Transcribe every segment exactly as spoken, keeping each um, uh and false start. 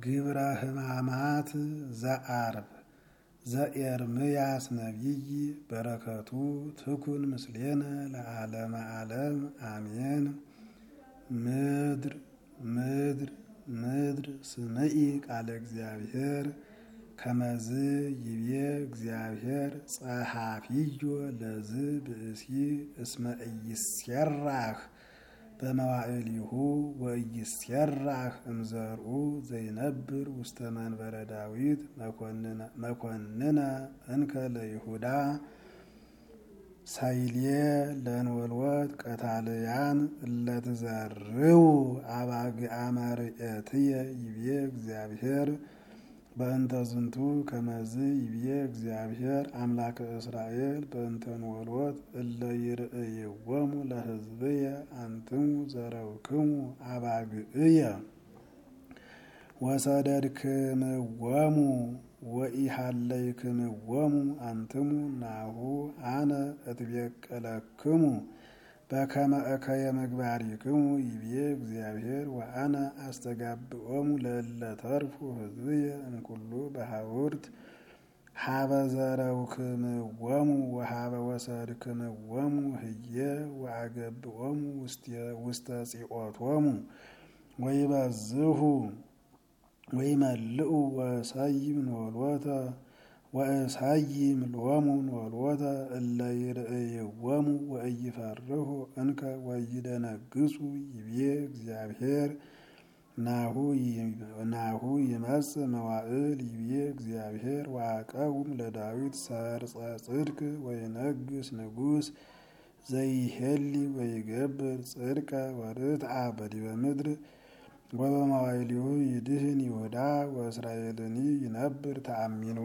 ግብረ ሕማማት ዘአርብ ዘኤርምያስ ነቢይ በረከቱ ትኩን ምስሌነ ለዓለመ ዓለም አሜን። ምድር ምድር ምድር ስምዒ ቃለ እግዚአብሔር ከመዝ ይቤ እግዚአብሔር ጸሐፊዮ ለዝ ብእሲ እስመ ኢይሴራህ በመዋዕሊሁ ወኢይሴራህ እምዘርኡ ዘይነብር ውስተ መንበረ ዳዊት መኮንነ እንከ ለይሁዳ ሳይልየ ለንወልወት ቀታልያን እለትዘርው አባግዓ መርኤትየ ይቤ እግዚአብሔር በእንተ ዝንቱ ከመዝ ይቤ እግዚአብሔር አምላከ እስራኤል በእንተ ንወልወት እለ ይርእይዎሙ ለሕዝብየ አንትሙ ዘረውክሙ አባግዕየ ወሰደድክምዎሙ ወኢሃለይክምዎሙ አንትሙ ናሁ አነ እትቤቀለክሙ በከመ እከየ ምግባሪክሙ ይቤ እግዚአብሔር ወአነ አስተጋብኦሙ ለእለ ተርፉ ሕዝብየ እምኩሉ በሐውርት ሀበ ዘረውክምዎሙ ወሀበ ወሰድክምዎሙ ህየ ወአገብኦሙ ውስተ ጽኦቶሙ ወይበዝሁ ወይመልኡ ወሰይም ንወልወተ ወእሰይም ሎሙ ንወልወተ እለ ይርእይዎሙ ወኢይፈርሁ እንከ ወይደነግጹ ይቤ እግዚአብሔር ናሁ ይመጽእ መዋዕል ይቤ እግዚአብሔር ወአቀውም ለዳዊት ሰርጸ ጽድቅ ወይነግስ ንጉሥ ዘይሄሊ ወይገብር ጽድቀ ወርትዐ በዲበ ምድር ወበመዋዕሊሁ ይድህን ይሁዳ ወእስራኤልኒ ይነብር ተአሚንዎ።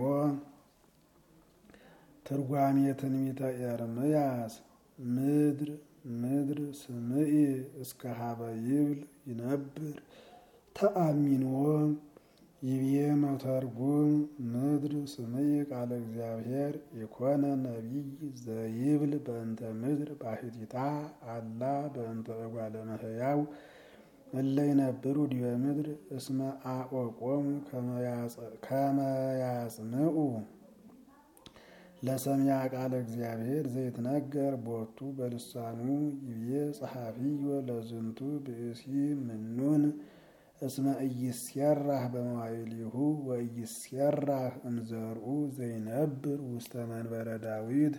ትርጓሜ ትንቢተ ኤርምያስ ምድር ምድር ስምዒ እስከ ሀበ ይብል ይነብር ተአሚንዎ ይቤ መተርጉም ምድር ስምዒ ቃለ እግዚአብሔር ኢኮነ ነቢይ ዘይብል በእንተ ምድር ባሕቲታ አላ በእንተ እጓለ እመሕያው እለ ይነብሩ ዲበ ምድር እስመ አቆቆሙ ከመ ያጽምዑ ለሰሚዐ ቃለ እግዚአብሔር ዘይትነገር ቦቱ በልሳኑ ይቤ ጸሐፊዮ ለዝንቱ ብእሲ ምኑን እስመ ኢይሴራህ በመዋዕሊሁ ወኢይሴራህ እምዘርኡ ዘይነብር ውስተ መንበረ ዳዊት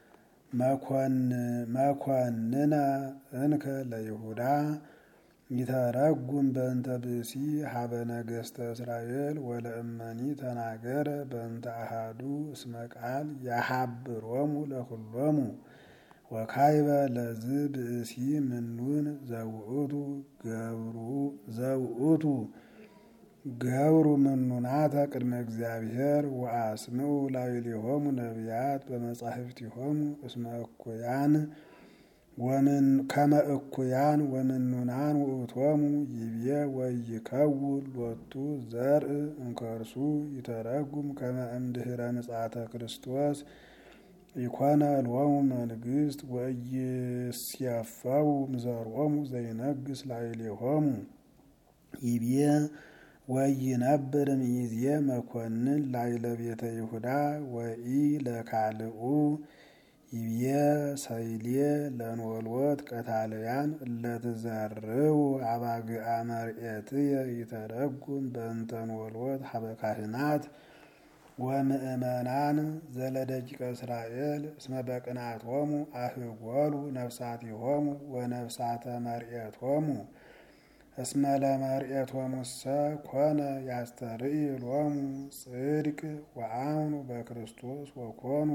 መኮንነ እንከ ለይሁዳ ይተረጉም በእንተ ብእሲ ሀበ ነገሥተ እስራኤል ወለእመኒ ተናገረ በእንተ አሃዱ እስመ ቃል ያሃብሮሙ ለኩሎሙ ወካይበ ለዝ ብእሲ ምኑን ዘውእቱ ገብሩ ዘውእቱ ገብሩ ምኑናተ ቅድመ እግዚአብሔር ወአስምዑ ላዕሌሆሙ ነቢያት በመጻሕፍቲሆሙ እስመ እኩያን ወምን ከመ እኩያን ወምኑናን ውእቶሙ ይቤ ወይከውን ሎቱ ዘርእ እምከርሱ ይተረጉም ከመ እምድኅረ ምጽአተ ክርስቶስ ኢኮነ ሎሙ መንግሥት ወኢይሴፈው እምዘርኦሙ ዘይነግስ ላዕሌሆሙ ይቤ ወይነብር እምይእዜ መኮንን ላዕለ ቤተ ይሁዳ ወኢለካልኡ ይቤ ሳይልየ ለንወልወት ቀታልያን እለትዘርው አባግዓ መርኤትየ ይተረጉም በእንተ ንወልወት ሀበ ካህናት ወምእመናን ዘለደቂቀ እስራኤል እስመ በቅንዓቶሙ አህጐሉ ነፍሳቲሆሙ ወነፍሳተ መርኤቶሙ እስመ ለመርኤቶሙሰ ኮነ ያስተርኢ ሎሙ ጽድቅ ወአምኑ በክርስቶስ ወኮኑ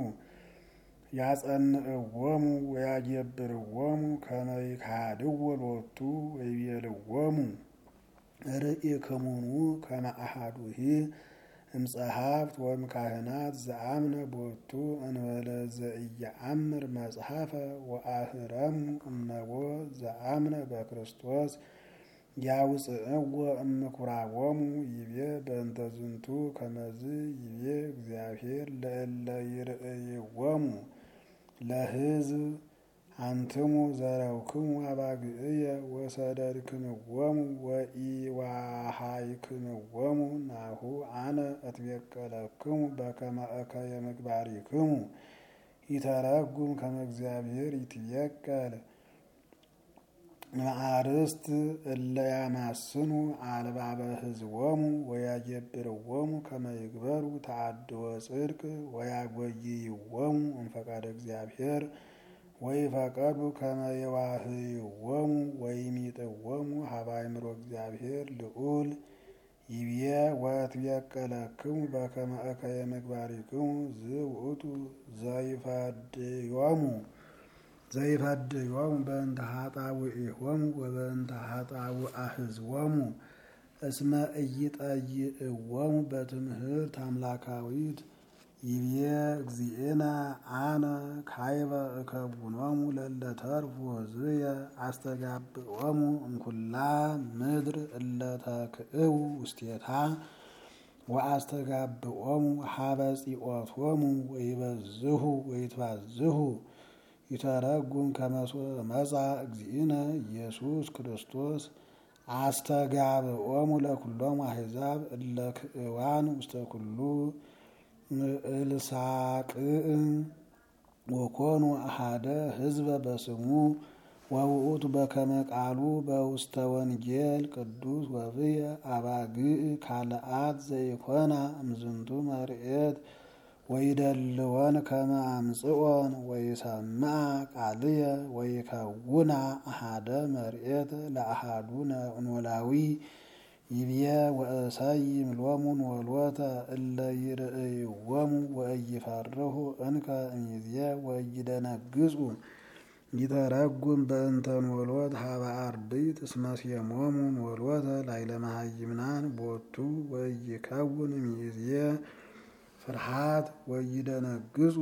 ያጸንዕዎሙ ወያጌብርዎሙ ከመ ይካድዎ ሎቱ ወይቤልዎሙ ርኢክሙኑ ከመ አሐዱሂ እምጸሐፍት ወእምካህናት ዘአምነ ቦቱ እንበለ ዘኢየአምር መጽሐፈ ወአህረሙ እመቦ ዘአምነ በክርስቶስ ያውፅእዎ እምኩራቦሙ ይቤ በእንተ ዝንቱ ከመዝ ይቤ እግዚአብሔር ለእለ ይርእይዎሙ ለሕዝብ አንትሙ ዘረውክሙ አባግዕየ ወሰደድክምዎሙ ወኢዋሃይክምዎሙ ናሁ አነ እትቤቀለክሙ በከመ እከየ ምግባሪክሙ ይተረጉም ከመ እግዚአብሔር ይትቤቀል መዓርስት እለ ያማስኑ አልባበ ሕዝቦሙ ወያጀብርዎሙ ከመ ይግበሩ ተዓድወ ጽድቅ ወያጐይይዎሙ እምፈቃደ እግዚአብሔር ወይፈቀዱ ከመ የዋህይዎሙ ወይሚጥዎሙ ሀበ አእምሮ እግዚአብሔር ልዑል ይብዬ ወእትቤቀለክሙ በከመ እከየ ምግባሪክሙ ዝውእቱ ዘይፈድዮሙ ዘይፈድዮሙ በእንተ ኃጣውኢሆሙ ወበእንተ ኃጣውአ ሕዝቦሙ እስመ ኢይጠይዕዎሙ በትምህርት አምላካዊት ይብዬ እግዚእነ አነ ካይበ እከውኖሙ ለእለ ተርፉ ሕዝብየ አስተጋብኦሙ እምኩላ ምድር እለ ተክእው ውስቴታ ወአስተጋብኦሙ ሀበ ጺኦቶሙ ወይበዝሁ ወይትባዝሁ ይተረጉም ከመ መጻ እግዚእነ ኢየሱስ ክርስቶስ አስተጋብኦሙ ለኩሎሙ አሕዛብ እለ ክእዋን ውስተ ኩሉ እልሳቅእ ወኮኑ አሐደ ሕዝበ በስሙ ወውእቱ በከመ ቃሉ በውስተ ወንጌል ቅዱስ ወብየ አባግዕ ካልአት ዘይኮና እምዝንቱ መርኤት ወይደልወን ከመ አምጽኦን ወይሰምዓ ቃልየ ወይከውና አሐደ መርኤት ለአሐዱ ኖላዊ ይብዬ ወእሰይም ሎሙ ኖሎተ እለ ይርእይዎሙ ወኢይፈርሁ እንከ እምይእዜ ወኢይደነግጹ ይተረጉም በእንተ ኖሎት ሀበ አርድእት እስመ ሴሞሙ ኖሎተ ላዕለ መሃይምናን ቦቱ ወኢይከውን እምይእዜ ፍርሃት ወኢይደነግጹ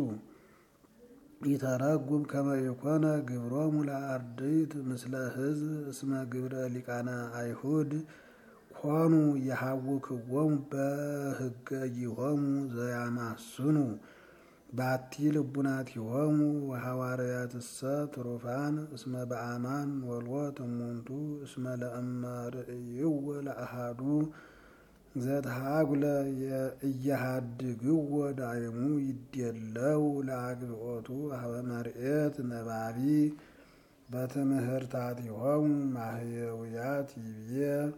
ይተረጉም ከመ ኢኮነ ግብሮሙ ለአርድእት ምስለ ሕዝብ እስመ ግብረ ሊቃነ አይሁድ ኮኑ የሐውክዎሙ በሕገይሆሙ ዘያማስኑ ባቲ ልቡናቲሆሙ ወሐዋርያትሰ ትሩፋን እስመ በአማን ኖሎት እሙንቱ እስመ ለእመ ርእይዎ ለአሐዱ ዘተሃጉለ እያሃድግዎ ዳይሙ ይዴለው ለአግብኦቱ ሀበ መርኤት ነባቢ በትምህርታቲሆሙ ማህየውያት ይብዬ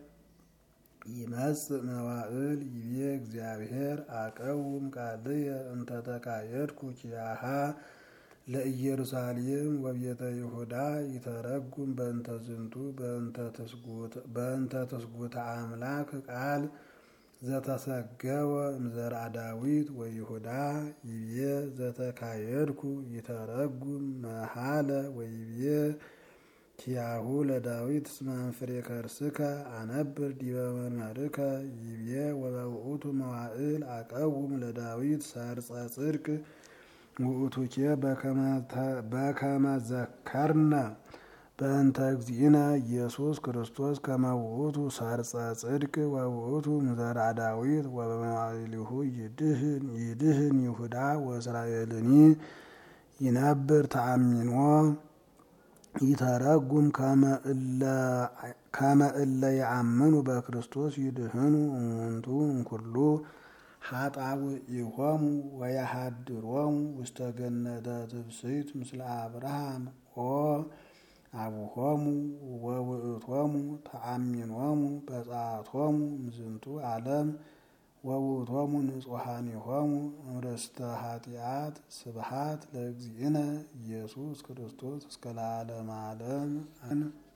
ይመጽእ መዋዕል ይብዬ እግዚአብሔር አቀውም ቃልየ እንተ ተካየድኩ ኪያሃ ለኢየሩሳሌም ወቤተ ይሁዳ ይተረጉም በእንተ ዝንቱ በእንተ ትስጉተ አምላክ ቃል ዘተሰገወ እምዘርአ ዳዊት ወይሁዳ ይብዬ ዘተካየድኩ ይተረጉም መሃለ ወይብዬ ኪያሁ ለዳዊት እስመ እምፍሬ ከርስከ አነብር ዲበ መንበርከ ይብዬ ወበውእቱ መዋዕል አቀውም ለዳዊት ሰርጸ ጽድቅ ውእቱኬ በከመ ዘከርነ በእንተ እግዚእነ ኢየሱስ ክርስቶስ ከመ ውእቱ ሰርጸ ጽድቅ ወውእቱ እምዘርአ ዳዊት ወበመዋዕሊሁ ይድህን ይሁዳ ወእስራኤልኒ ይነብር ተአሚኖ ይተረጉም ከመ እለ ይአምኑ በክርስቶስ ይድህኑ እሙንቱ እምኩሉ ኃጣውኢሆሙ ወያሃድሮሙ ውስተ ገነተ ትፍሥሕት ምስለ አብርሃም ኦ አቡሆሙ ወውእቶሙ ተአሚኖሙ በጽአቶሙ እምዝንቱ ዓለም ወውእቶሙ ንጹሐኒሆሙ እምርስተ ኃጢአት ስብሐት ለእግዚእነ ኢየሱስ ክርስቶስ እስከ ለዓለመ ዓለም።